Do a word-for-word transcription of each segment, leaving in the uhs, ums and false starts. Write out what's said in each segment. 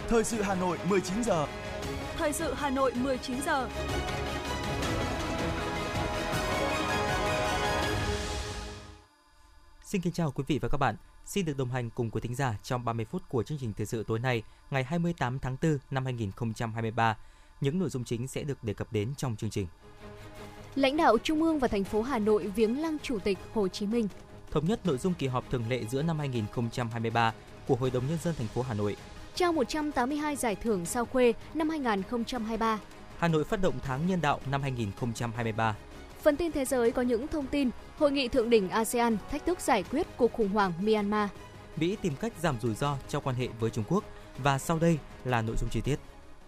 Thời sự Hà Nội mười chín giờ. Thời sự Hà Nội mười chín giờ. Xin kính chào quý vị và các bạn. Xin được đồng hành cùng quý thính giả trong ba mươi phút của chương trình thời sự tối nay, ngày hai mươi tám tháng tư năm hai nghìn không trăm hai mươi ba. Những nội dung chính sẽ được đề cập đến trong chương trình. Lãnh đạo Trung ương và thành phố Hà Nội viếng lăng Chủ tịch Hồ Chí Minh. Thống nhất nội dung kỳ họp thường lệ giữa năm hai nghìn không trăm hai mươi ba của Hội đồng Nhân dân thành phố Hà Nội. Trao một trăm tám mươi hai giải thưởng sao khuê năm hai nghìn không trăm hai mươi ba. Hà Nội phát động tháng nhân đạo năm hai nghìn không trăm hai mươi ba. Phần tin thế giới có những thông tin. Hội nghị thượng đỉnh a sê an thách thức giải quyết cuộc khủng hoảng Myanmar. Mỹ tìm cách giảm rủi ro trong quan hệ với Trung Quốc. Và sau đây là nội dung chi tiết.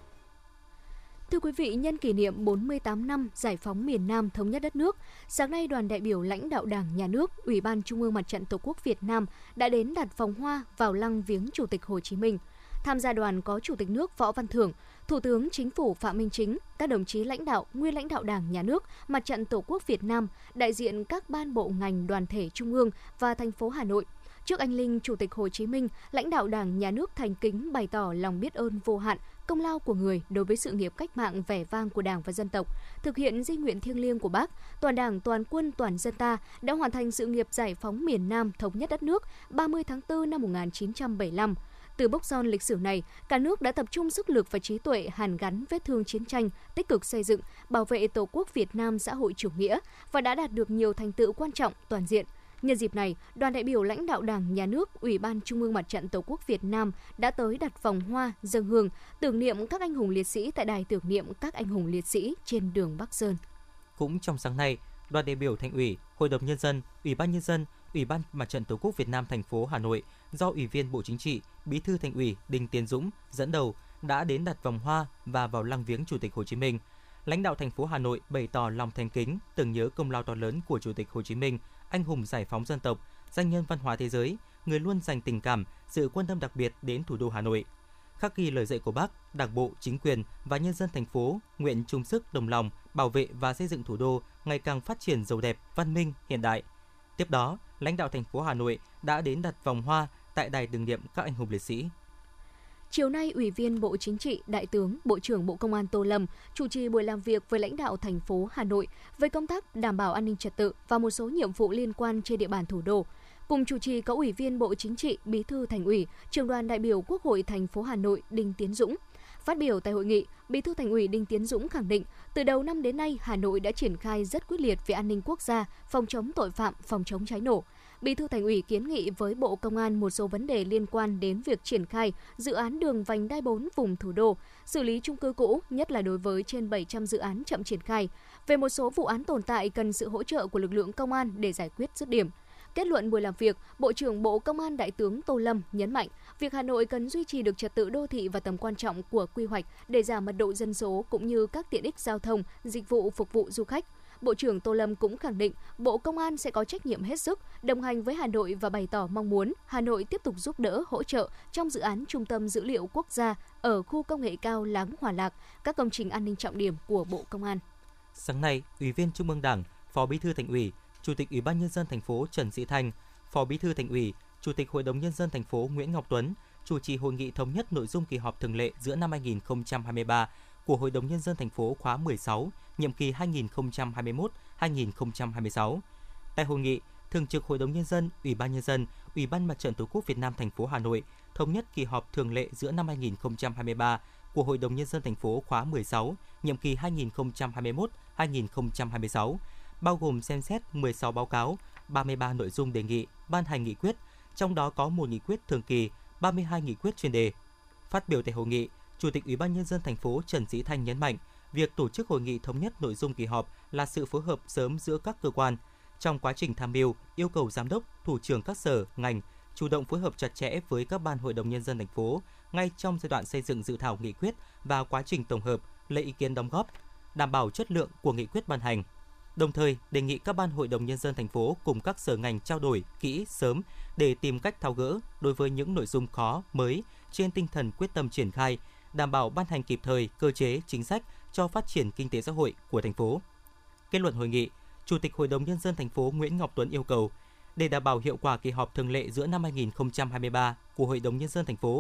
Thưa quý vị, nhân kỷ niệm bốn mươi tám năm giải phóng miền Nam thống nhất đất nước, sáng nay đoàn đại biểu lãnh đạo Đảng, Nhà nước, Ủy ban Trung ương Mặt trận Tổ quốc Việt Nam đã đến đặt vòng hoa vào lăng viếng Chủ tịch Hồ Chí Minh. Tham gia đoàn có Chủ tịch nước Võ Văn Thưởng, Thủ tướng Chính phủ Phạm Minh Chính, các đồng chí lãnh đạo, nguyên lãnh đạo Đảng, Nhà nước, Mặt trận Tổ quốc Việt Nam, đại diện các ban bộ ngành đoàn thể Trung ương và thành phố Hà Nội. Trước anh linh Chủ tịch Hồ Chí Minh, lãnh đạo Đảng, Nhà nước thành kính bày tỏ lòng biết ơn vô hạn, công lao của người đối với sự nghiệp cách mạng vẻ vang của Đảng và dân tộc. Thực hiện di nguyện thiêng liêng của Bác, toàn Đảng, toàn quân, toàn dân ta đã hoàn thành sự nghiệp giải phóng miền Nam thống nhất đất nước ba mươi tháng tư năm một nghìn chín trăm bảy mươi lăm. Từ mốc son lịch sử này, cả nước đã tập trung sức lực và trí tuệ hàn gắn vết thương chiến tranh, tích cực xây dựng, bảo vệ Tổ quốc Việt Nam xã hội chủ nghĩa và đã đạt được nhiều thành tựu quan trọng toàn diện. Nhân dịp này, đoàn đại biểu lãnh đạo Đảng, Nhà nước, Ủy ban Trung ương Mặt trận Tổ quốc Việt Nam đã tới đặt vòng hoa, dâng hương, tưởng niệm các anh hùng liệt sĩ tại đài tưởng niệm các anh hùng liệt sĩ trên đường Bắc Sơn. Cũng trong sáng nay, đoàn đại biểu Thành ủy, Hội đồng Nhân dân, Ủy ban Nhân dân, Ủy ban Mặt trận Tổ quốc Việt Nam thành phố Hà Nội do Ủy viên Bộ Chính trị, Bí thư Thành ủy Đinh Tiến Dũng dẫn đầu đã đến đặt vòng hoa và vào lăng viếng Chủ tịch Hồ Chí Minh. Lãnh đạo thành phố Hà Nội bày tỏ lòng thành kính, tưởng nhớ công lao to lớn của Chủ tịch Hồ Chí Minh, anh hùng giải phóng dân tộc, danh nhân văn hóa thế giới, người luôn dành tình cảm, sự quan tâm đặc biệt đến thủ đô Hà Nội. Khắc ghi lời dạy của Bác, Đảng bộ, chính quyền và nhân dân thành phố nguyện chung sức đồng lòng bảo vệ và xây dựng thủ đô ngày càng phát triển giàu đẹp, văn minh, hiện đại. Tiếp đó, lãnh đạo thành phố Hà Nội đã đến đặt vòng hoa tại đài tưởng niệm các anh hùng liệt sĩ. Chiều nay, Ủy viên Bộ Chính trị, Đại tướng, Bộ trưởng Bộ Công an Tô Lâm chủ trì buổi làm việc với lãnh đạo thành phố Hà Nội về công tác đảm bảo an ninh trật tự và một số nhiệm vụ liên quan trên địa bàn thủ đô. Cùng chủ trì có Ủy viên Bộ Chính trị, Bí thư Thành ủy, Trưởng đoàn đại biểu Quốc hội thành phố Hà Nội Đinh Tiến Dũng. Phát biểu tại hội nghị, Bí thư Thành ủy Đinh Tiến Dũng khẳng định, từ đầu năm đến nay, Hà Nội đã triển khai rất quyết liệt về an ninh quốc gia, phòng chống tội phạm, phòng chống cháy nổ. Bí thư Thành ủy kiến nghị với Bộ Công an một số vấn đề liên quan đến việc triển khai dự án đường vành đai bốn vùng thủ đô, xử lý chung cư cũ, nhất là đối với trên bảy trăm dự án chậm triển khai. Về một số vụ án tồn tại cần sự hỗ trợ của lực lượng công an để giải quyết dứt điểm. Kết luận buổi làm việc, Bộ trưởng Bộ Công an Đại tướng Tô Lâm nhấn mạnh, việc Hà Nội cần duy trì được trật tự đô thị và tầm quan trọng của quy hoạch để giảm mật độ dân số cũng như các tiện ích giao thông, dịch vụ phục vụ du khách. Bộ trưởng Tô Lâm cũng khẳng định Bộ Công an sẽ có trách nhiệm hết sức đồng hành với Hà Nội và bày tỏ mong muốn Hà Nội tiếp tục giúp đỡ, hỗ trợ trong dự án Trung tâm Dữ liệu Quốc gia ở khu công nghệ cao Láng Hòa Lạc, các công trình an ninh trọng điểm của Bộ Công an. Sáng nay, Ủy viên Trung ương Đảng, Phó Bí thư Thành ủy, Chủ tịch Ủy ban Nhân dân thành phố Trần Sĩ Thanh, Phó Bí thư Thành ủy, Chủ tịch Hội đồng Nhân dân thành phố Nguyễn Ngọc Tuấn chủ trì hội nghị thống nhất nội dung kỳ họp thường lệ giữa năm hai nghìn không trăm hai mươi ba của Hội đồng Nhân dân thành phố khóa mười sáu, nhiệm kỳ hai nghìn không trăm hai mươi mốt đến hai nghìn không trăm hai mươi sáu. Tại hội nghị, Thường trực Hội đồng Nhân dân, Ủy ban Nhân dân, Ủy ban Mặt trận Tổ quốc Việt Nam thành phố Hà Nội thống nhất kỳ họp thường lệ giữa năm hai nghìn không trăm hai mươi ba của Hội đồng Nhân dân thành phố khóa mười sáu, nhiệm kỳ hai nghìn không trăm hai mươi mốt đến hai nghìn không trăm hai mươi sáu, bao gồm xem xét mười sáu báo cáo, ba mươi ba nội dung đề nghị ban hành nghị quyết, trong đó có một nghị quyết thường kỳ, ba mươi hai nghị quyết chuyên đề. Phát biểu tại hội nghị, Chủ tịch Ủy ban Nhân dân thành phố Trần Sĩ Thanh nhấn mạnh, việc tổ chức hội nghị thống nhất nội dung kỳ họp là sự phối hợp sớm giữa các cơ quan. Trong quá trình tham mưu, yêu cầu giám đốc, thủ trưởng các sở, ngành chủ động phối hợp chặt chẽ với các ban Hội đồng Nhân dân thành phố ngay trong giai đoạn xây dựng dự thảo nghị quyết và quá trình tổng hợp, lấy ý kiến đóng góp, đảm bảo chất lượng của nghị quyết ban hành. Đồng thời, đề nghị các ban Hội đồng Nhân dân thành phố cùng các sở ngành trao đổi kỹ, sớm để tìm cách tháo gỡ đối với những nội dung khó, mới trên tinh thần quyết tâm triển khai, đảm bảo ban hành kịp thời cơ chế, chính sách cho phát triển kinh tế xã hội của thành phố. Kết luận hội nghị, Chủ tịch Hội đồng Nhân dân thành phố Nguyễn Ngọc Tuấn yêu cầu, để đảm bảo hiệu quả kỳ họp thường lệ giữa năm hai nghìn không trăm hai mươi ba của Hội đồng Nhân dân thành phố,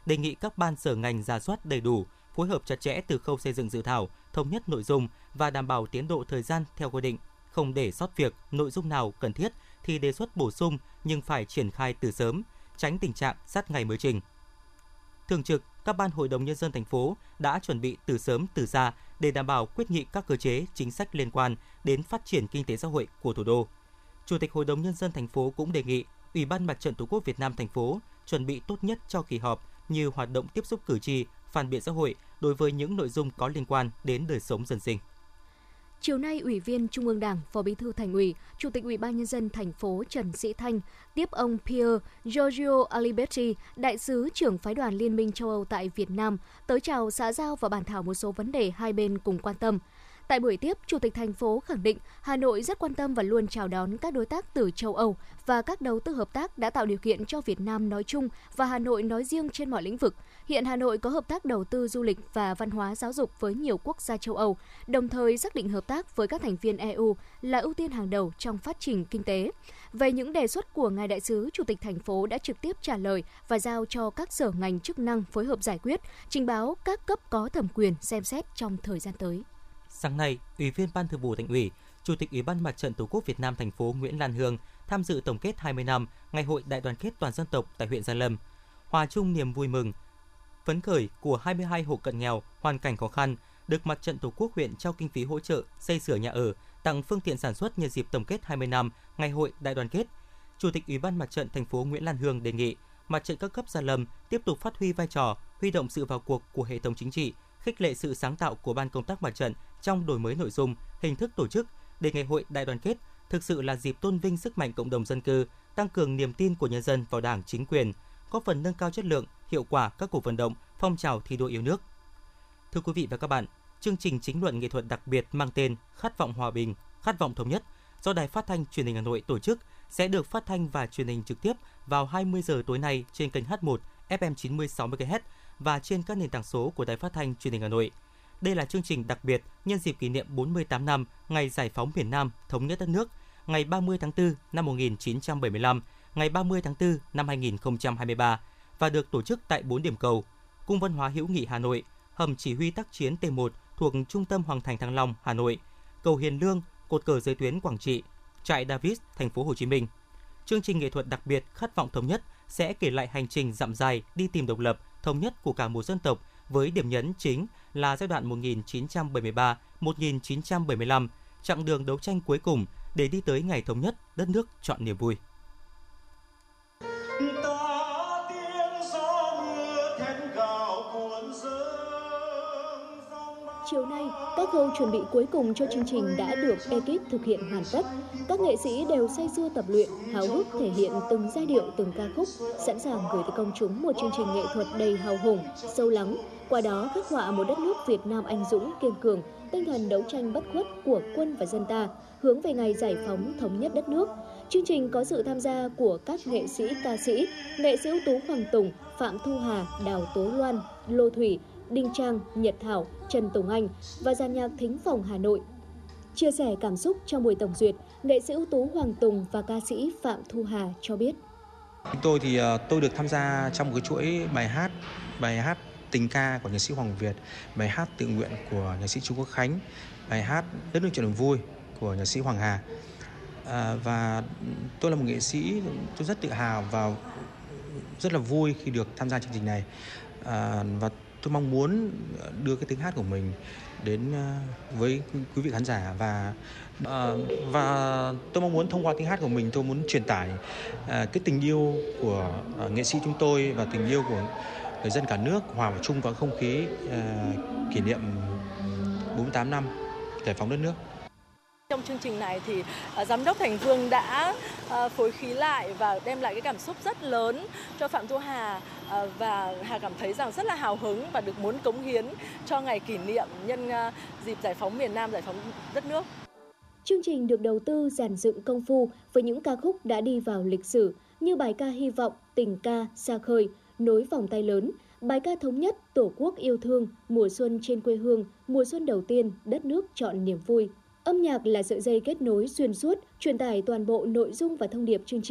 đề nghị các ban sở ngành rà soát đầy đủ, phối hợp chặt chẽ từ khâu xây dựng dự thảo, thống nhất nội dung và đảm bảo tiến độ thời gian theo quy định, không để sót việc, nội dung nào cần thiết thì đề xuất bổ sung nhưng phải triển khai từ sớm, tránh tình trạng sát ngày mới trình. Thường trực, các ban hội đồng nhân dân thành phố đã chuẩn bị từ sớm từ xa để đảm bảo quyết nghị các cơ chế, chính sách liên quan đến phát triển kinh tế xã hội của thủ đô. Chủ tịch Hội đồng nhân dân thành phố cũng đề nghị Ủy ban Mặt trận Tổ quốc Việt Nam thành phố chuẩn bị tốt nhất cho kỳ họp như hoạt động tiếp xúc cử tri, phản biện xã hội đối với những nội dung có liên quan đến đời sống dân sinh. Chiều nay, Ủy viên Trung ương Đảng, Phó Bí thư Thành ủy, Chủ tịch Ủy ban nhân dân thành phố Trần Sĩ Thanh tiếp ông Pier Giorgio Aliberti, đại sứ trưởng phái đoàn Liên minh châu Âu tại Việt Nam, tới chào xã giao và bàn thảo một số vấn đề hai bên cùng quan tâm. Tại buổi tiếp, Chủ tịch thành phố khẳng định Hà Nội rất quan tâm và luôn chào đón các đối tác từ châu Âu và các đầu tư hợp tác đã tạo điều kiện cho Việt Nam nói chung và Hà Nội nói riêng trên mọi lĩnh vực. Hiện Hà Nội có hợp tác đầu tư du lịch và văn hóa giáo dục với nhiều quốc gia châu Âu, đồng thời xác định hợp tác với các thành viên e u là ưu tiên hàng đầu trong phát triển kinh tế. Về những đề xuất của Ngài Đại sứ, Chủ tịch thành phố đã trực tiếp trả lời và giao cho các sở ngành chức năng phối hợp giải quyết, trình báo các cấp có thẩm quyền xem xét trong thời gian tới. Sáng nay, Ủy viên Ban Thường vụ Thành ủy, Chủ tịch Ủy ban Mặt trận Tổ quốc Việt Nam thành phố Nguyễn Lan Hương tham dự tổng kết hai mươi năm Ngày hội Đại đoàn kết toàn dân tộc tại huyện Gia Lâm. Hòa chung niềm vui mừng, phấn khởi của hai mươi hai hộ cận nghèo, hoàn cảnh khó khăn được Mặt trận Tổ quốc huyện trao kinh phí hỗ trợ xây sửa nhà ở, tặng phương tiện sản xuất nhân dịp tổng kết hai mươi năm Ngày hội Đại đoàn kết. Chủ tịch Ủy ban Mặt trận thành phố Nguyễn Lan Hương đề nghị Mặt trận các cấp Gia Lâm tiếp tục phát huy vai trò, huy động sự vào cuộc của hệ thống chính trị, khích lệ sự sáng tạo của ban công tác mặt trận trong đổi mới nội dung, hình thức tổ chức để Ngày hội Đại đoàn kết thực sự là dịp tôn vinh sức mạnh cộng đồng dân cư, tăng cường niềm tin của nhân dân vào Đảng, chính quyền, góp phần nâng cao chất lượng, hiệu quả các cuộc vận động, phong trào thi đua yêu nước. Thưa quý vị và các bạn, chương trình chính luận nghệ thuật đặc biệt mang tên Khát vọng hòa bình, khát vọng thống nhất do Đài Phát thanh Truyền hình Hà Nội tổ chức sẽ được phát thanh và truyền hình trực tiếp vào hai mươi giờ tối nay trên kênh hát một ép em chín mươi sáu mê ga héc và trên các nền tảng số của Đài Phát thanh Truyền hình Hà Nội. Đây là chương trình đặc biệt nhân dịp kỷ niệm bốn mươi tám năm ngày giải phóng miền Nam, thống nhất đất nước, ngày ba mươi tháng tư năm một nghìn chín trăm bảy mươi lăm, ngày ba mươi tháng tư năm hai nghìn không trăm hai mươi ba và được tổ chức tại bốn điểm cầu: Cung Văn hóa Hữu nghị Hà Nội, hầm chỉ huy tác chiến T một thuộc Trung tâm Hoàng thành Thăng Long, Hà Nội, cầu Hiền Lương, cột cờ giới tuyến Quảng Trị, trại Davis, thành phố Hồ Chí Minh. Chương trình nghệ thuật đặc biệt Khát vọng thống nhất sẽ kể lại hành trình dặm dài đi tìm độc lập, thống nhất của cả một dân tộc với điểm nhấn chính là giai đoạn một nghìn chín trăm bảy mươi ba đến một nghìn chín trăm bảy mươi lăm, chặng đường đấu tranh cuối cùng để đi tới ngày thống nhất, đất nước trọn niềm vui. Chiều nay, các khâu chuẩn bị cuối cùng cho chương trình đã được ekip thực hiện hoàn tất. Các nghệ sĩ đều say sưa tập luyện, háo hức thể hiện từng giai điệu, từng ca khúc, sẵn sàng gửi tới công chúng một chương trình nghệ thuật đầy hào hùng, sâu lắng. Qua đó khắc họa một đất nước Việt Nam anh dũng, kiên cường, tinh thần đấu tranh bất khuất của quân và dân ta, hướng về ngày giải phóng thống nhất đất nước. Chương trình có sự tham gia của các nghệ sĩ, ca sĩ, nghệ sĩ ưu tú Hoàng Tùng, Phạm Thu Hà, Đào Tố Loan, Lô Thủy, Đinh Trang, Nhật Thảo, Trần Tùng Anh và dàn nhạc Thính Phòng Hà Nội. Chia sẻ cảm xúc trong buổi tổng duyệt, nghệ sĩ ưu tú Hoàng Tùng và ca sĩ Phạm Thu Hà cho biết. Tôi thì tôi được tham gia trong một cái chuỗi bài hát, bài hát tình ca của nhạc sĩ Hoàng Việt, bài hát tự nguyện của nhạc sĩ Trung Quốc Khánh, bài hát Đất nước trọn niềm vui của nhạc sĩ Hoàng Hà. À, và tôi là một nghệ sĩ, tôi rất tự hào và rất là vui khi được tham gia chương trình này. À, và tôi mong muốn đưa cái tiếng hát của mình đến với quý vị khán giả và uh, và tôi mong muốn thông qua tiếng hát của mình tôi muốn truyền tải uh, cái tình yêu của uh, nghệ sĩ chúng tôi và tình yêu của người dân cả nước hòa vào chung vào không khí uh, kỷ niệm bốn mươi tám năm giải phóng đất nước. Trong chương trình này thì uh, Giám đốc Thành Vương đã uh, phối khí lại và đem lại cái cảm xúc rất lớn cho Phạm Thu Hà, uh, và Hà cảm thấy rằng rất là hào hứng và được muốn cống hiến cho ngày kỷ niệm nhân uh, dịp giải phóng miền Nam, giải phóng đất nước. Chương trình được đầu tư dàn dựng công phu với những ca khúc đã đi vào lịch sử như bài ca Hy vọng, Tình ca, Xa khơi, Nối vòng tay lớn, bài ca Thống nhất, Tổ quốc yêu thương, Mùa xuân trên quê hương, Mùa xuân đầu tiên, Đất nước trọn niềm vui. Âm nhạc là sợi dây kết nối xuyên suốt, truyền tải toàn bộ nội dung và thông điệp chương trình,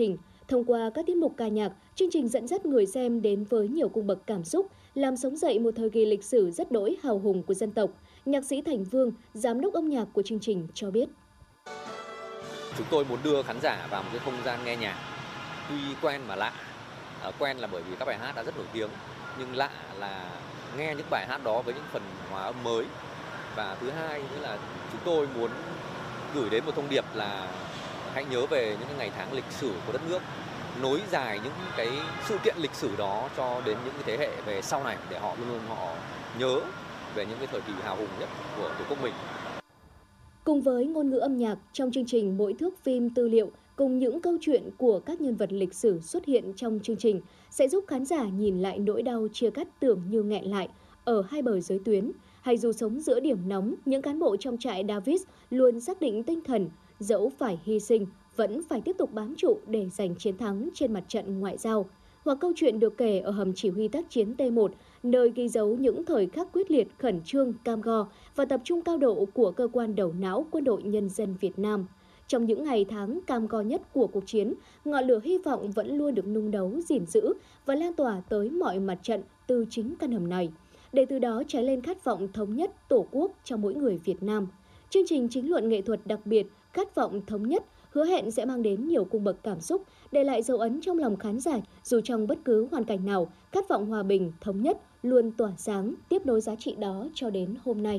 Thông qua các tiết mục ca nhạc, chương trình dẫn dắt người xem đến với nhiều cung bậc cảm xúc, làm sống dậy một thời kỳ lịch sử rất đỗi hào hùng của dân tộc. Nhạc sĩ Thành Vương, giám đốc âm nhạc của chương trình cho biết. Chúng tôi muốn đưa khán giả vào một cái không gian nghe nhạc, tuy quen mà lạ. À, quen là bởi vì các bài hát đã rất nổi tiếng, nhưng lạ là nghe những bài hát đó với những phần hòa âm mới. Và thứ hai nữa là chúng tôi muốn gửi đến một thông điệp là hãy nhớ về những ngày tháng lịch sử của đất nước, nối dài những cái sự kiện lịch sử đó cho đến những cái thế hệ về sau này, để họ luôn luôn họ nhớ về những cái thời kỳ hào hùng nhất của Tổ quốc mình. Cùng với ngôn ngữ âm nhạc, trong chương trình mỗi thước phim tư liệu cùng những câu chuyện của các nhân vật lịch sử xuất hiện trong chương trình sẽ giúp khán giả nhìn lại nỗi đau chia cắt tưởng như nghẹn lại ở hai bờ giới tuyến. Hay dù sống giữa điểm nóng, những cán bộ trong trại Davis luôn xác định tinh thần, dẫu phải hy sinh, vẫn phải tiếp tục bám trụ để giành chiến thắng trên mặt trận ngoại giao. Hoặc câu chuyện được kể ở hầm chỉ huy tác chiến T một, nơi ghi dấu những thời khắc quyết liệt, khẩn trương, cam go và tập trung cao độ của cơ quan đầu não Quân đội Nhân dân Việt Nam. Trong những ngày tháng cam go nhất của cuộc chiến, ngọn lửa hy vọng vẫn luôn được nung nấu, gìn giữ và lan tỏa tới mọi mặt trận từ chính căn hầm này, để từ đó cháy lên khát vọng thống nhất Tổ quốc trong mỗi người Việt Nam. Chương trình chính luận nghệ thuật đặc biệt Khát vọng thống nhất hứa hẹn sẽ mang đến nhiều cung bậc cảm xúc, để lại dấu ấn trong lòng khán giả. Dù trong bất cứ hoàn cảnh nào, khát vọng hòa bình, thống nhất luôn tỏa sáng, tiếp nối giá trị đó cho đến hôm nay.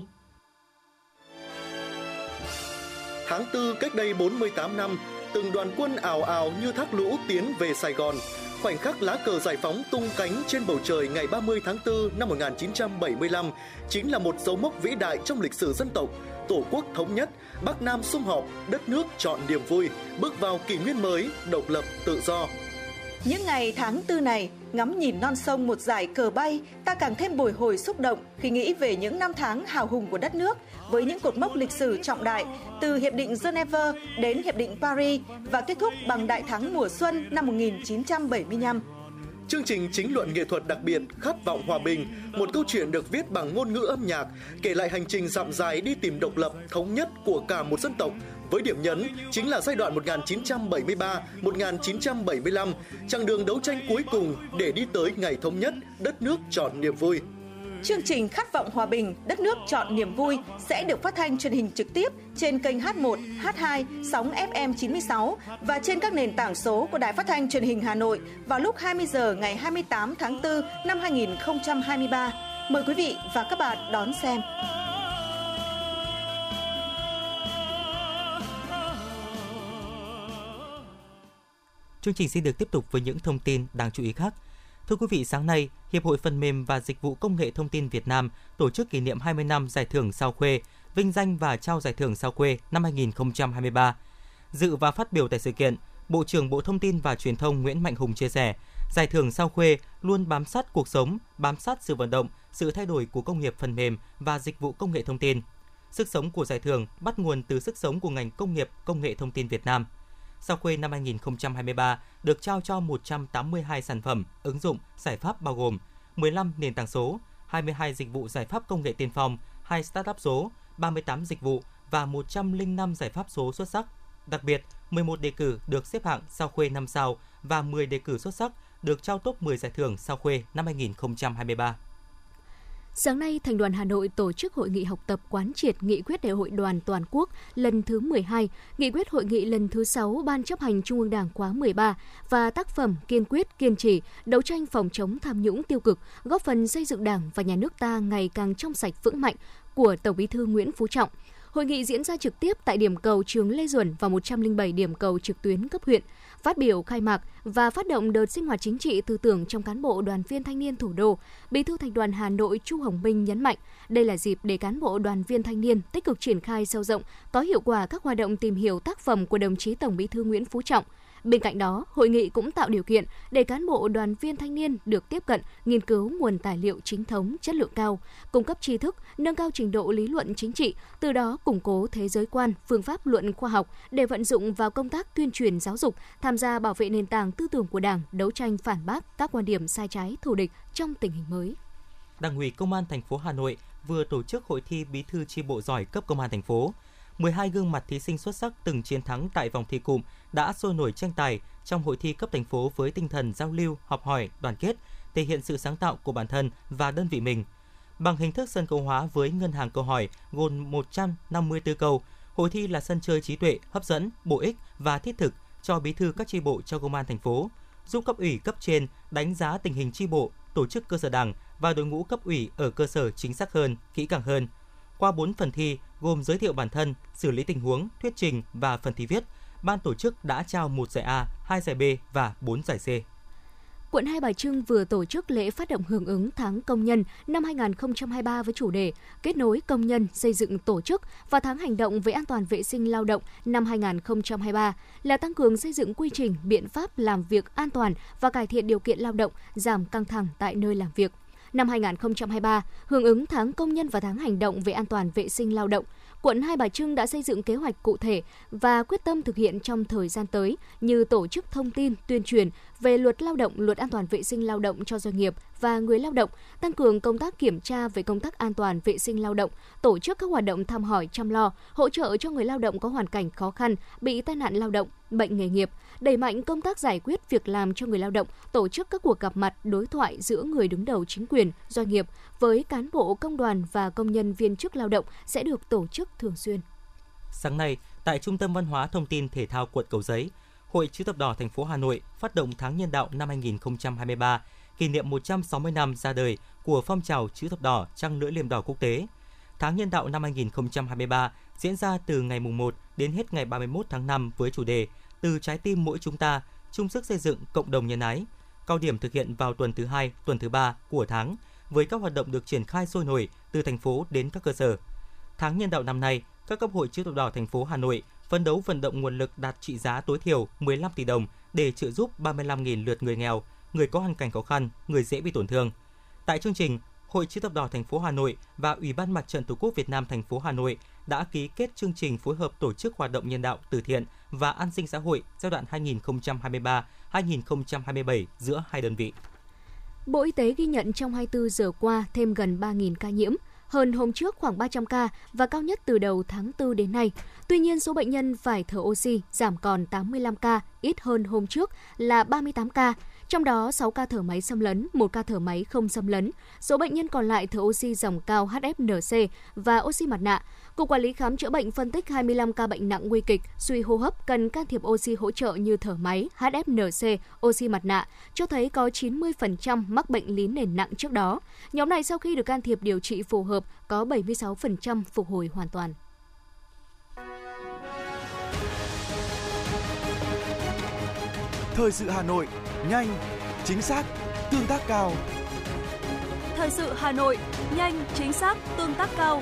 Tháng tư cách đây bốn mươi tám năm, từng đoàn quân ào ào như thác lũ tiến về Sài Gòn. Khoảnh khắc lá cờ giải phóng tung cánh trên bầu trời ngày ba mươi tháng tư năm một nghìn chín trăm bảy mươi lăm chính là một dấu mốc vĩ đại trong lịch sử dân tộc. Tổ quốc thống nhất, Bắc Nam sum họp, đất nước trọn niềm vui, bước vào kỷ nguyên mới, độc lập, tự do. Những ngày tháng tư này, ngắm nhìn non sông một dải cờ bay, ta càng thêm bồi hồi xúc động khi nghĩ về những năm tháng hào hùng của đất nước, với những cột mốc lịch sử trọng đại, từ Hiệp định Geneva đến Hiệp định Paris và kết thúc bằng Đại thắng mùa xuân năm một nghìn chín trăm bảy mươi lăm. Chương trình chính luận nghệ thuật đặc biệt Khát vọng hòa bình, một câu chuyện được viết bằng ngôn ngữ âm nhạc, kể lại hành trình dặm dài đi tìm độc lập, thống nhất của cả một dân tộc, với điểm nhấn chính là giai đoạn một nghìn chín trăm bảy mươi ba đến một nghìn chín trăm bảy mươi lăm, chặng đường đấu tranh cuối cùng để đi tới ngày thống nhất, đất nước trọn niềm vui. Chương trình Khát vọng hòa bình, đất nước trọn niềm vui sẽ được phát thanh truyền hình trực tiếp trên kênh H một, H hai, sóng F M chín mươi sáu và trên các nền tảng số của Đài Phát thanh Truyền hình Hà Nội vào lúc hai mươi giờ ngày hai mươi tám tháng tư năm hai nghìn không trăm hai mươi ba. Mời quý vị và các bạn đón xem. Chương trình xin được tiếp tục với những thông tin đáng chú ý khác. Thưa quý vị, sáng nay, Hiệp hội Phần mềm và Dịch vụ Công nghệ Thông tin Việt Nam tổ chức kỷ niệm hai mươi năm Giải thưởng Sao Khuê, vinh danh và trao Giải thưởng Sao Khuê năm hai nghìn không trăm hai mươi ba. Dự và phát biểu tại sự kiện, Bộ trưởng Bộ Thông tin và Truyền thông Nguyễn Mạnh Hùng chia sẻ, Giải thưởng Sao Khuê luôn bám sát cuộc sống, bám sát sự vận động, sự thay đổi của công nghiệp phần mềm và dịch vụ công nghệ thông tin. Sức sống của giải thưởng bắt nguồn từ sức sống của ngành công nghiệp công nghệ thông tin Việt Nam. Sao Khuê năm hai nghìn không trăm hai mươi ba được trao cho một trăm tám mươi hai sản phẩm, ứng dụng, giải pháp bao gồm mười lăm nền tảng số, hai mươi hai dịch vụ giải pháp công nghệ tiên phong, hai startup số, ba mươi tám dịch vụ và một trăm lẻ năm giải pháp số xuất sắc. Đặc biệt, mười một đề cử được xếp hạng Sao Khuê năm sao và mười đề cử xuất sắc được trao top mười giải thưởng Sao Khuê năm hai nghìn không trăm hai mươi ba. Sáng nay, Thành đoàn Hà Nội tổ chức hội nghị học tập quán triệt nghị quyết Đại hội Đoàn toàn quốc lần thứ mười hai, nghị quyết hội nghị lần thứ sáu Ban chấp hành Trung ương Đảng khóa mười ba và tác phẩm kiên quyết, kiên trì, đấu tranh phòng chống tham nhũng tiêu cực, góp phần xây dựng Đảng và nhà nước ta ngày càng trong sạch vững mạnh của Tổng Bí thư Nguyễn Phú Trọng. Hội nghị diễn ra trực tiếp tại điểm cầu trường Lê Duẩn và một trăm lẻ bảy điểm cầu trực tuyến cấp huyện. Phát biểu khai mạc và phát động đợt sinh hoạt chính trị tư tưởng trong cán bộ đoàn viên thanh niên thủ đô, Bí thư Thành đoàn Hà Nội Chu Hồng Minh nhấn mạnh, đây là dịp để cán bộ đoàn viên thanh niên tích cực triển khai sâu rộng, có hiệu quả các hoạt động tìm hiểu tác phẩm của đồng chí Tổng Bí thư Nguyễn Phú Trọng. Bên cạnh đó, hội nghị cũng tạo điều kiện để cán bộ đoàn viên thanh niên được tiếp cận, nghiên cứu nguồn tài liệu chính thống chất lượng cao, cung cấp tri thức, nâng cao trình độ lý luận chính trị, từ đó củng cố thế giới quan, phương pháp luận khoa học để vận dụng vào công tác tuyên truyền giáo dục, tham gia bảo vệ nền tảng tư tưởng của Đảng, đấu tranh phản bác các quan điểm sai trái, thù địch trong tình hình mới. Đảng ủy Công an thành phố Hà Nội vừa tổ chức hội thi Bí thư chi bộ giỏi cấp Công an thành phố. mười hai gương mặt thí sinh xuất sắc từng chiến thắng tại vòng thi cụm đã sôi nổi tranh tài trong hội thi cấp thành phố với tinh thần giao lưu, học hỏi, đoàn kết, thể hiện sự sáng tạo của bản thân và đơn vị mình. Bằng hình thức sân khấu hóa với ngân hàng câu hỏi gồm một trăm năm mươi tư câu, hội thi là sân chơi trí tuệ, hấp dẫn, bổ ích và thiết thực cho bí thư các chi bộ trong công an thành phố, giúp cấp ủy cấp trên đánh giá tình hình chi bộ, tổ chức cơ sở đảng và đội ngũ cấp ủy ở cơ sở chính xác hơn, kỹ càng hơn. Qua bốn phần thi gồm giới thiệu bản thân, xử lý tình huống, thuyết trình và phần thi viết, ban tổ chức đã trao một giải A, hai giải B và bốn giải C. Quận Hai Bà Trưng vừa tổ chức lễ phát động hưởng ứng tháng công nhân năm hai không hai ba với chủ đề kết nối công nhân xây dựng tổ chức và tháng hành động về an toàn vệ sinh lao động năm hai không hai ba là tăng cường xây dựng quy trình, biện pháp làm việc an toàn và cải thiện điều kiện lao động, giảm căng thẳng tại nơi làm việc. Năm hai không hai ba, hưởng ứng tháng công nhân và tháng hành động về an toàn vệ sinh lao động, quận Hai Bà Trưng đã xây dựng kế hoạch cụ thể và quyết tâm thực hiện trong thời gian tới như tổ chức thông tin, tuyên truyền về luật lao động, luật an toàn vệ sinh lao động cho doanh nghiệp và người lao động, tăng cường công tác kiểm tra về công tác an toàn vệ sinh lao động, tổ chức các hoạt động thăm hỏi, chăm lo, hỗ trợ cho người lao động có hoàn cảnh khó khăn, bị tai nạn lao động, bệnh nghề nghiệp, đẩy mạnh công tác giải quyết việc làm cho người lao động, tổ chức các cuộc gặp mặt đối thoại giữa người đứng đầu chính quyền, doanh nghiệp với cán bộ công đoàn và công nhân viên chức lao động sẽ được tổ chức thường xuyên. Sáng nay, tại Trung tâm Văn hóa Thông tin Thể thao quận Cầu Giấy, Hội Chữ thập đỏ thành phố Hà Nội phát động tháng nhân đạo năm hai không hai ba, kỷ niệm một trăm sáu mươi năm ra đời của phong trào Chữ thập đỏ trăng lưỡi liềm đỏ quốc tế. Tháng nhân đạo năm hai không hai ba diễn ra từ ngày mùng một đến hết ngày ba mươi mốt tháng năm với chủ đề Từ trái tim mỗi chúng ta, chung sức xây dựng cộng đồng nhân ái. Cao điểm thực hiện vào tuần thứ hai, tuần thứ ba của tháng, với các hoạt động được triển khai sôi nổi từ thành phố đến các cơ sở. Tháng nhân đạo năm nay, các cấp hội Chữ thập đỏ thành phố Hà Nội phấn đấu vận động nguồn lực đạt trị giá tối thiểu mười lăm tỷ đồng để trợ giúp ba mươi lăm nghìn lượt người nghèo, người có hoàn cảnh khó khăn, người dễ bị tổn thương. Tại chương trình, Hội Chữ thập đỏ thành phố Hà Nội và Ủy ban Mặt trận Tổ quốc Việt Nam thành phố Hà Nội đã ký kết chương trình phối hợp tổ chức hoạt động nhân đạo từ thiện và an sinh xã hội giai đoạn hai nghìn không trăm hai mươi ba đến hai nghìn không trăm hai mươi bảy giữa hai đơn vị. Bộ Y tế ghi nhận trong hai mươi tư giờ qua thêm gần ba nghìn ca nhiễm, hơn hôm trước khoảng ba trăm ca và cao nhất từ đầu tháng tư đến nay. Tuy nhiên, số bệnh nhân phải thở oxy giảm còn tám mươi lăm ca, ít hơn hôm trước là ba mươi tám ca. Trong đó, sáu ca thở máy xâm lấn, một ca thở máy không xâm lấn. Số bệnh nhân còn lại thở oxy dòng cao hát ép en xê và oxy mặt nạ. Cục Quản lý Khám chữa bệnh phân tích hai mươi lăm ca bệnh nặng nguy kịch, suy hô hấp cần can thiệp oxy hỗ trợ như thở máy, hát ép en xê, oxy mặt nạ, cho thấy có chín mươi phần trăm mắc bệnh lý nền nặng trước đó. Nhóm này sau khi được can thiệp điều trị phù hợp có bảy mươi sáu phần trăm phục hồi hoàn toàn. Thời sự Hà Nội, nhanh, chính xác, tương tác cao. Thời sự Hà Nội, nhanh, chính xác, tương tác cao.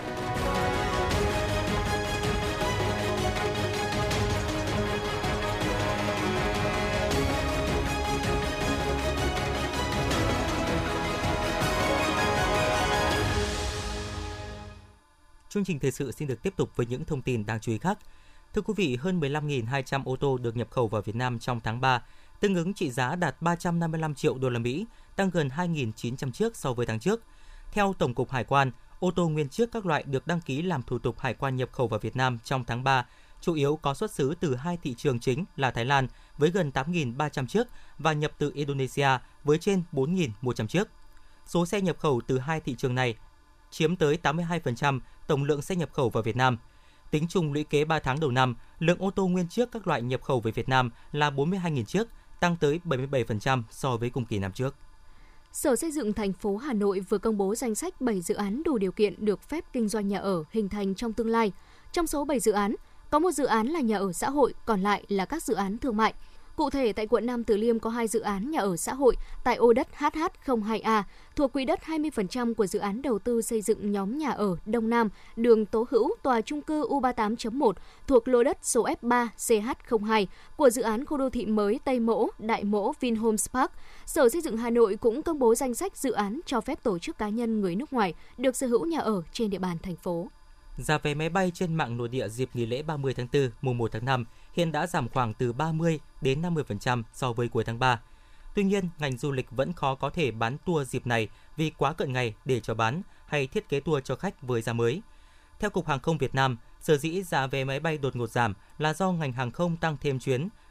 Chương trình thời sự xin được tiếp tục với những thông tin đáng chú ý khác. Thưa quý vị, hơn mười lăm nghìn hai trăm ô tô được nhập khẩu vào Việt Nam trong tháng ba, tương ứng trị giá đạt ba trăm năm mươi lăm triệu đô la Mỹ, tăng gần hai nghìn chín trăm chiếc so với tháng trước. Theo Tổng cục Hải quan, ô tô nguyên chiếc các loại được đăng ký làm thủ tục hải quan nhập khẩu vào Việt Nam trong tháng ba chủ yếu có xuất xứ từ hai thị trường chính là Thái Lan với gần tám nghìn ba trăm chiếc và nhập từ Indonesia với trên bốn nghìn một trăm chiếc. Số xe nhập khẩu từ hai thị trường này chiếm tới tám mươi hai phần trăm tổng lượng xe nhập khẩu vào Việt Nam. Tính chung lũy kế ba tháng đầu năm, lượng ô tô nguyên chiếc các loại nhập khẩu về Việt Nam là bốn mươi hai nghìn chiếc, tăng tới bảy mươi bảy phần trăm so với cùng kỳ năm trước. Sở Xây dựng thành phố Hà Nội vừa công bố danh sách bảy dự án đủ điều kiện được phép kinh doanh nhà ở hình thành trong tương lai. Trong số bảy dự án, có một dự án là nhà ở xã hội, còn lại là các dự án thương mại. Cụ thể, tại quận Nam Từ Liêm có hai dự án nhà ở xã hội tại ô đất hát hát không hai A thuộc quỹ đất hai mươi phần trăm của dự án đầu tư xây dựng nhóm nhà ở Đông Nam, đường Tố Hữu, tòa chung cư U ba mươi tám chấm một thuộc lô đất số F ba C H không hai của dự án khu đô thị mới Tây Mỗ, Đại Mỗ Vinhomes Park. Sở Xây dựng Hà Nội cũng công bố danh sách dự án cho phép tổ chức cá nhân người nước ngoài được sở hữu nhà ở trên địa bàn thành phố. Giá vé máy bay trên mạng nội địa dịp nghỉ lễ ba mươi tháng tư, mùng một tháng năm hiện đã giảm khoảng từ ba mươi đến năm mươi phần trăm so với cuối tháng ba. Tuy nhiên, ngành du lịch vẫn khó có thể bán tour dịp này vì quá cận ngày để cho bán hay thiết kế tour cho khách với giá mới. Theo Cục Hàng không Việt Nam, sở dĩ giá vé máy bay đột ngột giảm là do ngành hàng không tăng thêm chuyến,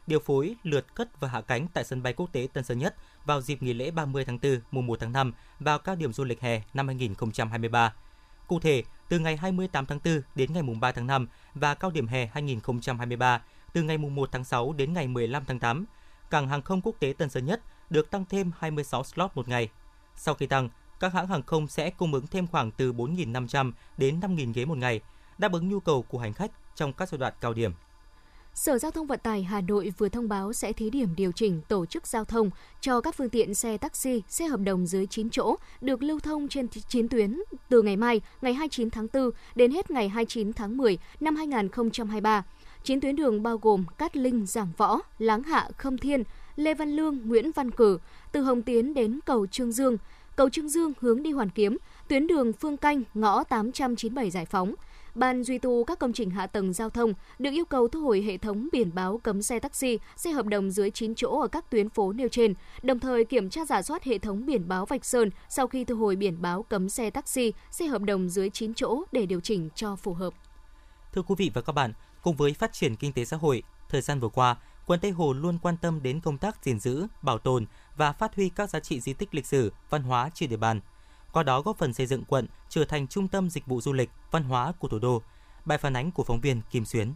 điều phối lượt cất và hạ cánh tại sân bay quốc tế Tân Sơn Nhất vào dịp nghỉ lễ ba mươi tháng tư, mùng một tháng năm vào cao điểm du lịch hè năm hai nghìn không trăm hai mươi ba. Cụ thể, từ ngày hai mươi tám tháng tư đến ngày mùng ba tháng năm và cao điểm hè hai nghìn không trăm hai mươi ba, từ ngày mùng một tháng sáu đến ngày mười lăm tháng tám, cảng hàng không quốc tế Tân Sơn Nhất được tăng thêm hai mươi sáu slot một ngày. Sau khi tăng, các hãng hàng không sẽ cung ứng thêm khoảng từ bốn nghìn năm trăm đến năm nghìn ghế một ngày, đáp ứng nhu cầu của hành khách trong các giai đoạn cao điểm. Sở Giao thông Vận tải Hà Nội vừa thông báo sẽ thí điểm điều chỉnh tổ chức giao thông cho các phương tiện xe taxi, xe hợp đồng dưới chín chỗ được lưu thông trên chín tuyến từ ngày mai, ngày hai mươi chín tháng tư đến hết ngày hai mươi chín tháng mười năm hai nghìn không trăm hai mươi ba. chín tuyến đường bao gồm Cát Linh, Giảng Võ, Láng Hạ, Khâm Thiên, Lê Văn Lương, Nguyễn Văn Cử, từ Hồng Tiến đến cầu Trương Dương, cầu Trương Dương hướng đi Hoàn Kiếm, tuyến đường Phương Canh, ngõ tám trăm chín mươi bảy Giải Phóng. Ban duy tu các công trình hạ tầng giao thông được yêu cầu thu hồi hệ thống biển báo cấm xe taxi, xe hợp đồng dưới chín chỗ ở các tuyến phố nêu trên, đồng thời kiểm tra rà soát hệ thống biển báo vạch sơn sau khi thu hồi biển báo cấm xe taxi, xe hợp đồng dưới chín chỗ để điều chỉnh cho phù hợp. Thưa quý vị và các bạn, cùng với phát triển kinh tế xã hội, thời gian vừa qua, quận Tây Hồ luôn quan tâm đến công tác gìn giữ, bảo tồn và phát huy các giá trị di tích lịch sử, văn hóa trên địa bàn. Qua đó góp phần xây dựng quận trở thành trung tâm dịch vụ du lịch, văn hóa của thủ đô. Bài phản ánh của phóng viên Kim Xuyến.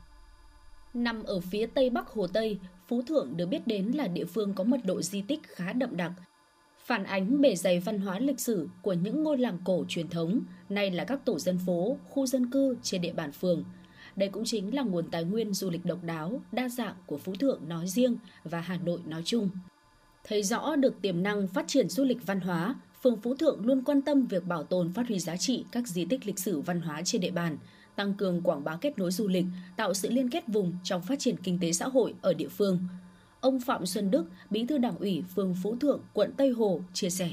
Nằm ở phía tây bắc Hồ Tây, Phú Thượng được biết đến là địa phương có mật độ di tích khá đậm đặc. Phản ánh bề dày văn hóa lịch sử của những ngôi làng cổ truyền thống, nay là các tổ dân phố, khu dân cư trên địa bàn phường. Đây cũng chính là nguồn tài nguyên du lịch độc đáo, đa dạng của Phú Thượng nói riêng và Hà Nội nói chung. Thấy rõ được tiềm năng phát triển du lịch văn hóa, phường Phú Thượng luôn quan tâm việc bảo tồn phát huy giá trị các di tích lịch sử văn hóa trên địa bàn, tăng cường quảng bá kết nối du lịch, tạo sự liên kết vùng trong phát triển kinh tế xã hội ở địa phương. Ông Phạm Xuân Đức, Bí thư Đảng ủy phường Phú Thượng, quận Tây Hồ chia sẻ.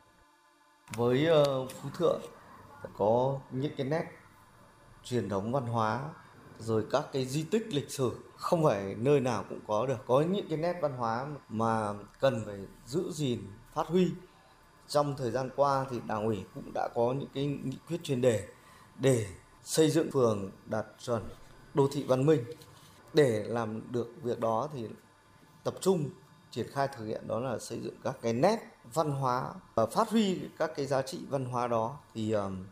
Với uh, Phú Thượng có những cái nét truyền thống văn hóa, rồi các cái di tích lịch sử không phải nơi nào cũng có được. Có những cái nét văn hóa mà cần phải giữ gìn, phát huy. Trong thời gian qua thì Đảng ủy cũng đã có những cái nghị quyết chuyên đề để xây dựng phường đạt chuẩn đô thị văn minh. Để làm được việc đó thì tập trung triển khai thực hiện đó là xây dựng các cái nét văn hóa và phát huy các cái giá trị văn hóa đó. Thì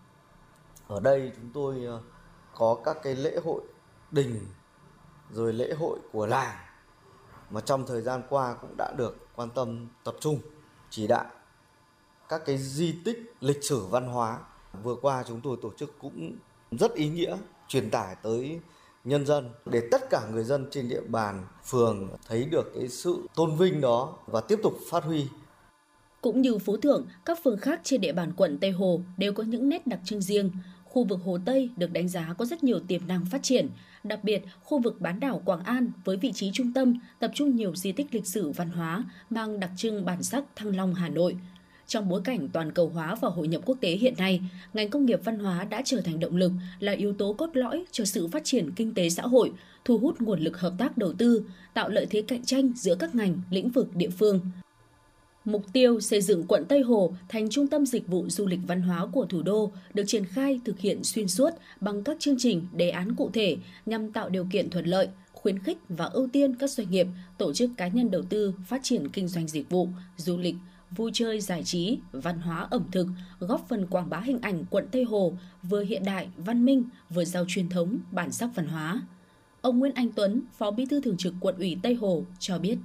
ở đây chúng tôi có các cái lễ hội đình, rồi lễ hội của làng mà trong thời gian qua cũng đã được quan tâm tập trung chỉ đạo. Các cái di tích lịch sử văn hóa vừa qua chúng tôi tổ chức cũng rất ý nghĩa, truyền tải tới nhân dân để tất cả người dân trên địa bàn phường thấy được cái sự tôn vinh đó và tiếp tục phát huy. Cũng như Phú Thượng, các phường khác trên địa bàn quận Tây Hồ đều có những nét đặc trưng riêng. Khu vực Hồ Tây được đánh giá có rất nhiều tiềm năng phát triển, đặc biệt khu vực bán đảo Quảng An với vị trí trung tâm tập trung nhiều di tích lịch sử văn hóa mang đặc trưng bản sắc Thăng Long Hà Nội. Trong bối cảnh toàn cầu hóa và hội nhập quốc tế hiện nay, ngành công nghiệp văn hóa đã trở thành động lực, là yếu tố cốt lõi cho sự phát triển kinh tế xã hội, thu hút nguồn lực hợp tác đầu tư, tạo lợi thế cạnh tranh giữa các ngành, lĩnh vực địa phương. Mục tiêu xây dựng quận Tây Hồ thành trung tâm dịch vụ du lịch văn hóa của thủ đô được triển khai thực hiện xuyên suốt bằng các chương trình, đề án cụ thể nhằm tạo điều kiện thuận lợi, khuyến khích và ưu tiên các doanh nghiệp, tổ chức cá nhân đầu tư phát triển kinh doanh dịch vụ, du lịch, vui chơi giải trí, văn hóa ẩm thực, góp phần quảng bá hình ảnh quận Tây Hồ vừa hiện đại, văn minh, vừa giàu truyền thống, bản sắc văn hóa. Ông Nguyễn Anh Tuấn, Phó Bí thư Thường trực Quận ủy Tây Hồ cho biết.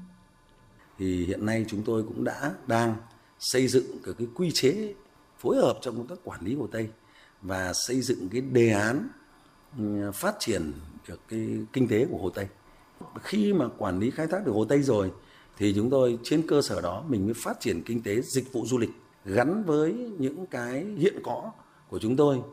Thì hiện nay chúng tôi cũng đã đang xây dựng cái quy chế phối hợp trong công tác quản lý Hồ Tây và xây dựng cái đề án phát triển được cái kinh tế của Hồ Tây. Khi mà quản lý khai thác được Hồ Tây rồi thì chúng tôi trên cơ sở đó mình mới phát triển kinh tế dịch vụ du lịch gắn với những cái hiện có của chúng tôi.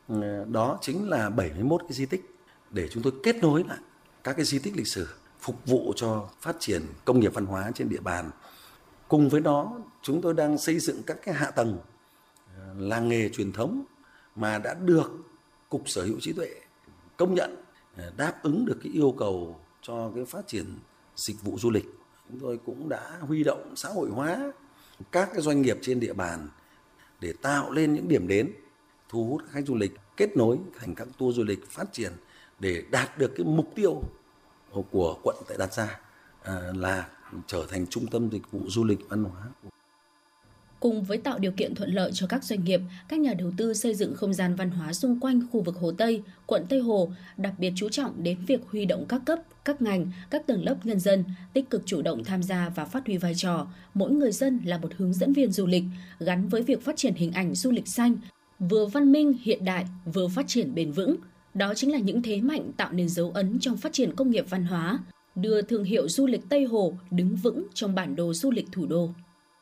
Đó chính là bảy mươi mốt cái di tích để chúng tôi kết nối lại các cái di tích lịch sử phục vụ cho phát triển công nghiệp văn hóa trên địa bàn. Cùng với đó, chúng tôi đang xây dựng các cái hạ tầng làng nghề truyền thống mà đã được Cục Sở hữu trí tuệ công nhận đáp ứng được cái yêu cầu cho cái phát triển dịch vụ du lịch. Chúng tôi cũng đã huy động xã hội hóa các cái doanh nghiệp trên địa bàn để tạo lên những điểm đến thu hút khách du lịch, kết nối thành các tour du lịch phát triển để đạt được cái mục tiêu của quận tại đặt ra, à, là trở thành trung tâm dịch vụ du lịch văn hóa. Cùng với tạo điều kiện thuận lợi cho các doanh nghiệp, các nhà đầu tư xây dựng không gian văn hóa xung quanh khu vực Hồ Tây, quận Tây Hồ, đặc biệt chú trọng đến việc huy động các cấp, các ngành, các tầng lớp nhân dân tích cực chủ động tham gia và phát huy vai trò mỗi người dân là một hướng dẫn viên du lịch, gắn với việc phát triển hình ảnh du lịch xanh, vừa văn minh hiện đại, vừa phát triển bền vững. Đó chính là những thế mạnh tạo nên dấu ấn trong phát triển công nghiệp văn hóa, đưa thương hiệu du lịch Tây Hồ đứng vững trong bản đồ du lịch thủ đô.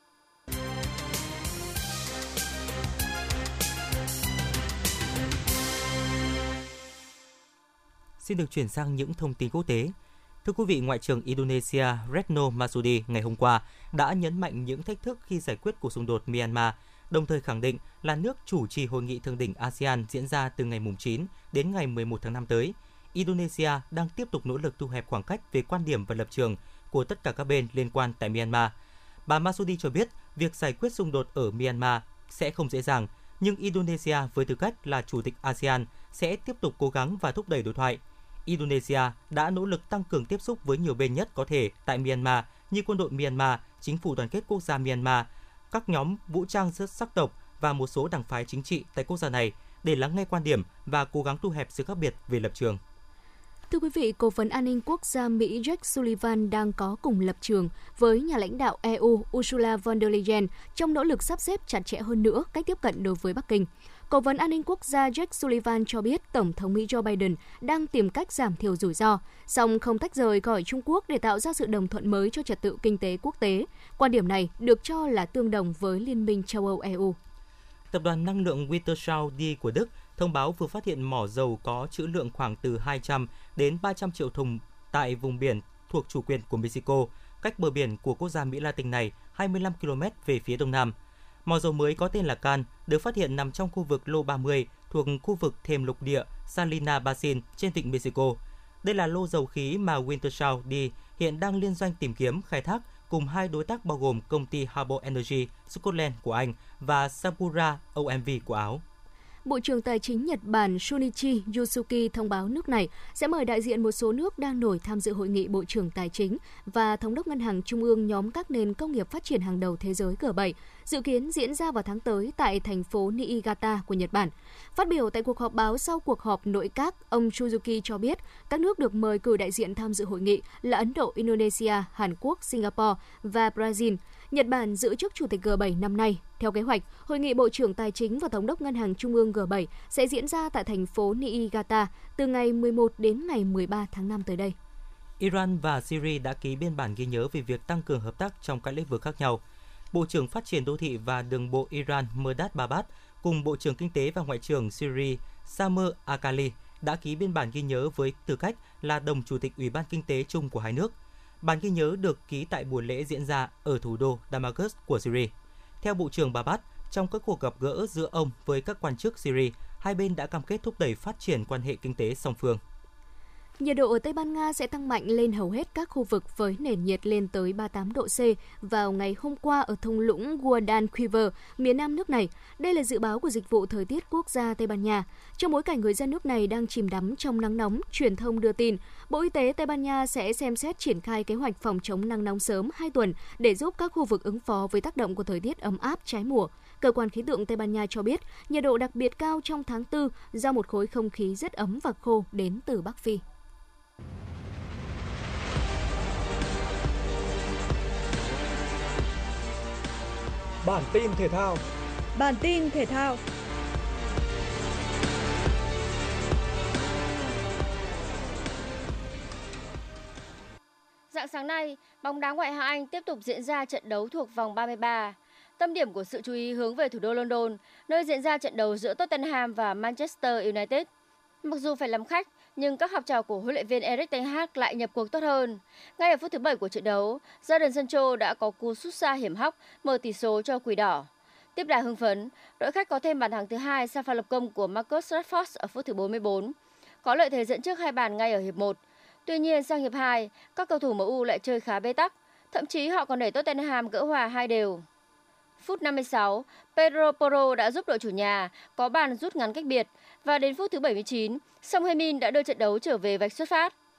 Xin được chuyển sang những thông tin quốc tế. Thưa quý vị, Ngoại trưởng Indonesia Retno Marsudi ngày hôm qua đã nhấn mạnh những thách thức khi giải quyết cuộc xung đột Myanmar, đồng thời khẳng định là nước chủ trì hội nghị thượng đỉnh a sê an diễn ra từ ngày chín đến ngày mười một tháng năm tới. Indonesia đang tiếp tục nỗ lực thu hẹp khoảng cách về quan điểm và lập trường của tất cả các bên liên quan tại Myanmar. Bà Marsudi cho biết việc giải quyết xung đột ở Myanmar sẽ không dễ dàng, nhưng Indonesia với tư cách là chủ tịch a sê an sẽ tiếp tục cố gắng và thúc đẩy đối thoại. Indonesia đã nỗ lực tăng cường tiếp xúc với nhiều bên nhất có thể tại Myanmar như quân đội Myanmar, chính phủ đoàn kết quốc gia Myanmar, các nhóm vũ trang sắc tộc và một số đảng phái chính trị tại quốc gia này để lắng nghe quan điểm và cố gắng thu hẹp sự khác biệt về lập trường. Thưa quý vị, Cố vấn An ninh Quốc gia Mỹ Jake Sullivan đang có cùng lập trường với nhà lãnh đạo e u Ursula von der Leyen trong nỗ lực sắp xếp chặt chẽ hơn nữa cách tiếp cận đối với Bắc Kinh. Cố vấn An ninh Quốc gia Jake Sullivan cho biết Tổng thống Mỹ Joe Biden đang tìm cách giảm thiểu rủi ro, song không tách rời khỏi Trung Quốc để tạo ra sự đồng thuận mới cho trật tự kinh tế quốc tế. Quan điểm này được cho là tương đồng với Liên minh châu Âu e u. Tập đoàn năng lượng Wintershall D của Đức thông báo vừa phát hiện mỏ dầu có trữ lượng khoảng từ hai trăm đến ba trăm triệu thùng tại vùng biển thuộc chủ quyền của Mexico, cách bờ biển của quốc gia Mỹ Latin này hai mươi lăm ki lô mét về phía đông nam. Mỏ dầu mới có tên là Can được phát hiện nằm trong khu vực lô ba mươi thuộc khu vực thềm lục địa Salina Basin trên vịnh Mexico. Đây là lô dầu khí mà Wintershall D hiện đang liên doanh tìm kiếm khai thác cùng hai đối tác bao gồm công ty Harbour Energy Scotland của Anh và Sapura o em vê của Áo. Bộ trưởng Tài chính Nhật Bản Shunichi Yusuke thông báo nước này sẽ mời đại diện một số nước đang nổi tham dự hội nghị Bộ trưởng Tài chính và Thống đốc Ngân hàng Trung ương nhóm các nền công nghiệp phát triển hàng đầu thế giới G bảy, dự kiến diễn ra vào tháng tới tại thành phố Niigata của Nhật Bản. Phát biểu tại cuộc họp báo sau cuộc họp nội các, ông Suzuki cho biết các nước được mời cử đại diện tham dự hội nghị là Ấn Độ, Indonesia, Hàn Quốc, Singapore và Brazil. Nhật Bản giữ chức Chủ tịch G bảy năm nay. Theo kế hoạch, Hội nghị Bộ trưởng Tài chính và Thống đốc Ngân hàng Trung ương G bảy sẽ diễn ra tại thành phố Niigata từ ngày mười một đến ngày mười ba tháng năm tới đây. Iran và Syria đã ký biên bản ghi nhớ về việc tăng cường hợp tác trong các lĩnh vực khác nhau. Bộ trưởng Phát triển Đô thị và Đường bộ Iran Mehrdad Babat cùng Bộ trưởng Kinh tế và Ngoại trưởng Syria Samer Akali đã ký biên bản ghi nhớ với tư cách là đồng chủ tịch Ủy ban Kinh tế chung của hai nước. Bản ghi nhớ được ký tại buổi lễ diễn ra ở thủ đô Damascus của Syria. Theo Bộ trưởng Babat, trong các cuộc gặp gỡ giữa ông với các quan chức Syria, hai bên đã cam kết thúc đẩy phát triển quan hệ kinh tế song phương. Nhiệt độ ở Tây Ban Nha sẽ tăng mạnh lên hầu hết các khu vực với nền nhiệt lên tới ba mươi tám độ C vào ngày hôm qua ở thung lũng Guadalquivir, miền nam nước này. Đây là dự báo của Dịch vụ Thời tiết Quốc gia Tây Ban Nha. Trong bối cảnh người dân nước này đang chìm đắm trong nắng nóng, truyền thông đưa tin, Bộ Y tế Tây Ban Nha sẽ xem xét triển khai kế hoạch phòng chống nắng nóng sớm hai tuần để giúp các khu vực ứng phó với tác động của thời tiết ấm áp trái mùa. Cơ quan khí tượng Tây Ban Nha cho biết nhiệt độ đặc biệt cao trong tháng tư do một khối không khí rất ấm và khô đến từ Bắc Phi. Bản tin thể thao. Bản tin thể thao. Rạng sáng nay, bóng đá ngoại hạng Anh tiếp tục diễn ra trận đấu thuộc vòng ba mươi ba. Tâm điểm của sự chú ý hướng về thủ đô London, nơi diễn ra trận đấu giữa Tottenham và Manchester United. Mặc dù phải làm khách, nhưng các học trò của huấn luyện viên Erik ten Hag lại nhập cuộc tốt hơn. Ngay ở phút thứ bảy của trận đấu, Jadon Sancho đã có cú sút xa hiểm hóc mở tỷ số cho Quỷ Đỏ. Tiếp đà hưng phấn, đội khách có thêm bàn thắng thứ hai sau pha lập công của Marcus Rashford ở phút thứ bốn mươi tư, có lợi thế dẫn trước hai bàn ngay ở hiệp một. Tuy nhiên sang hiệp hai, các cầu thủ em u lại chơi khá bế tắc, thậm chí họ còn để Tottenham gỡ hòa hai đều. Phút năm mươi sáu, Pedro Porro đã giúp đội chủ nhà có bàn rút ngắn cách biệt và đến phút thứ bảy mươi chín, Son Heung-min đã đưa trận đấu trở về vạch xuất phát.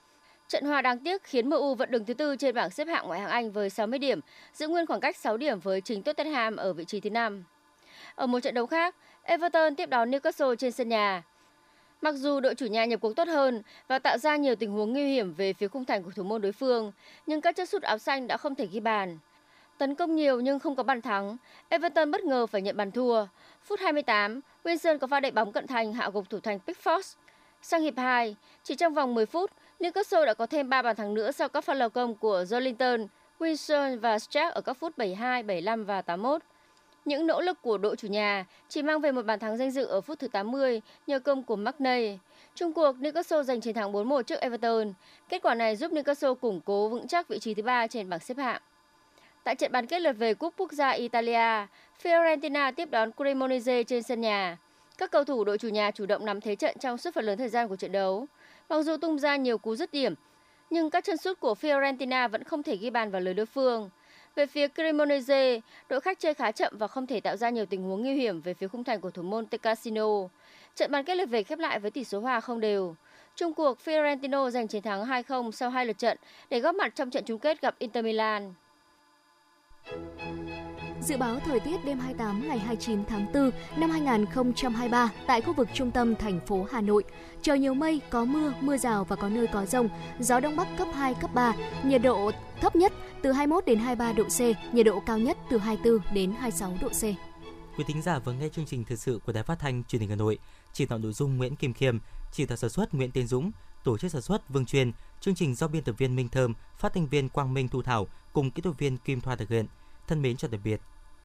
Trận hòa đáng tiếc khiến em u vẫn đứng thứ tư trên bảng xếp hạng ngoại hạng Anh với sáu mươi điểm, giữ nguyên khoảng cách sáu điểm với chính Tottenham ở vị trí thứ năm. Ở một trận đấu khác, Everton tiếp đón Newcastle trên sân nhà. Mặc dù đội chủ nhà nhập cuộc tốt hơn và tạo ra nhiều tình huống nguy hiểm về phía khung thành của thủ môn đối phương, nhưng các chân sút áo xanh đã không thể ghi bàn. Tấn công nhiều nhưng không có bàn thắng, Everton bất ngờ phải nhận bàn thua. Phút hai mươi tám, Wilson có pha đẩy bóng cận thành hạ gục thủ thành Pickford. Sang hiệp hai, chỉ trong vòng mười phút, Newcastle đã có thêm ba bàn thắng nữa sau các pha lập công của Joelinton, Wilson và Stark ở các phút bảy mươi hai, bảy mươi lăm và tám mươi mốt. Những nỗ lực của đội chủ nhà chỉ mang về một bàn thắng danh dự ở phút thứ tám mươi nhờ công của McNeil. Chung cuộc, Newcastle giành chiến thắng bốn một trước Everton. Kết quả này giúp Newcastle củng cố vững chắc vị trí thứ ba trên bảng xếp hạng. Tại trận bán kết lượt về Cúp Quốc gia Italia, Fiorentina tiếp đón Cremonese trên sân nhà. Các cầu thủ đội chủ nhà chủ động nắm thế trận trong suốt phần lớn thời gian của trận đấu. Mặc dù tung ra nhiều cú dứt điểm, nhưng các chân sút của Fiorentina vẫn không thể ghi bàn vào lưới đối phương. Về phía Cremonese, đội khách chơi khá chậm và không thể tạo ra nhiều tình huống nguy hiểm về phía khung thành của thủ môn Tecasino. Trận bán kết lượt về khép lại với tỷ số hòa không đều. Chung cuộc, Fiorentina giành chiến thắng hai không sau hai lượt trận để góp mặt trong trận chung kết gặp Inter Milan. Dự báo thời tiết đêm hai mươi tám ngày hai mươi chín tháng tư năm hai nghìn không trăm hai mươi ba tại khu vực trung tâm thành phố Hà Nội. Trời nhiều mây, có mưa, mưa rào và có nơi có dông. Gió đông bắc cấp hai, cấp ba. Nhiệt độ thấp nhất từ hai mươi mốt đến hai mươi ba độ C, nhiệt độ cao nhất từ hai mươi tư đến hai mươi sáu độ C. Quý thính giả vừa nghe chương trình thời sự của Đài Phát thanh Truyền hình Hà Nội. Chỉ đạo nội dung Nguyễn Kim Khiêm, chỉ đạo sản xuất Nguyễn Tiến Dũng, tổ chức sản xuất Vương Truyền. Chương trình do biên tập viên Minh Thơm, phát thanh viên Quang Minh Thu Thảo cùng kỹ thuật viên Kim Thoa thực hiện. Thân mến chào tạm biệt.